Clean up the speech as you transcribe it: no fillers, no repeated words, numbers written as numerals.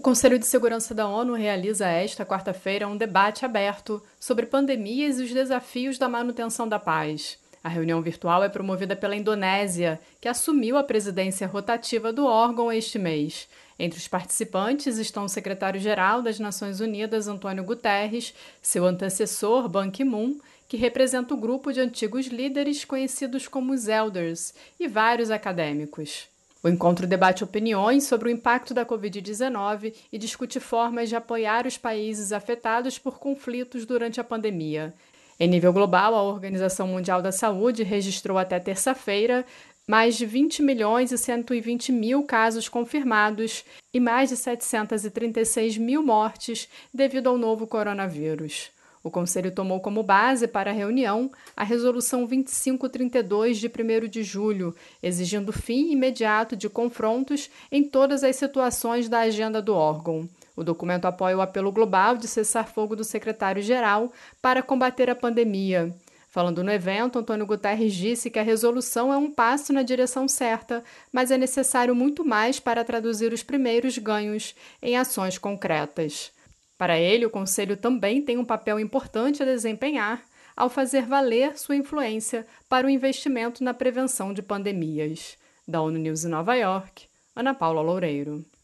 Conselho de Segurança da ONU realiza esta quarta-feira um debate aberto sobre pandemias e os desafios da manutenção da paz. A reunião virtual é promovida pela Indonésia, que assumiu a presidência rotativa do órgão este mês. Entre os participantes estão o secretário-geral das Nações Unidas, Antônio Guterres, seu antecessor, Ban Ki-moon, que representa o grupo de antigos líderes conhecidos como os Elders, e vários acadêmicos. O encontro debate opiniões sobre o impacto da Covid-19 e discute formas de apoiar os países afetados por conflitos durante a pandemia. Em nível global, a Organização Mundial da Saúde registrou até terça-feira mais de 20 milhões e 120 mil casos confirmados e mais de 736 mil mortes devido ao novo coronavírus. O Conselho tomou como base para a reunião a Resolução 2532 de 1º de julho, exigindo fim imediato de confrontos em todas as situações da agenda do órgão. O documento apoia o apelo global de cessar-fogo do secretário-geral para combater a pandemia. Falando no evento, Antônio Guterres disse que a resolução é um passo na direção certa, mas é necessário muito mais para traduzir os primeiros ganhos em ações concretas. Para ele, o Conselho também tem um papel importante a desempenhar ao fazer valer sua influência para o investimento na prevenção de pandemias. Da ONU News em Nova York, Ana Paula Loureiro.